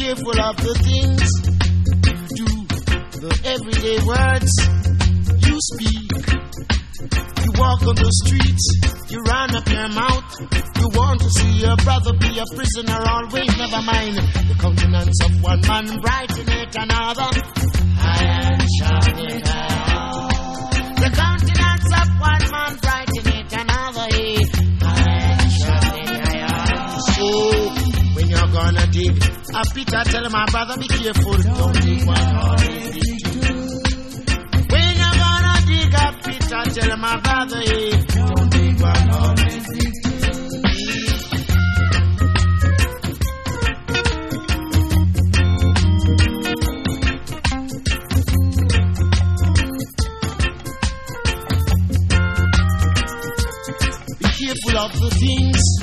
careful of the things you do, the everyday words you speak. You walk on the streets, you run up your mouth. You want to see your brother be a prisoner always, never mind. The countenance of one man brighten it another. I am shining high. The countenance of one man brighten it another. I am shining high. So when you're gonna dig a pit, I tell my brother be careful. Don't dig one or dig two. When you're gonna dig a pit, I tell my brother, don't dig one or dig two. Careful of the things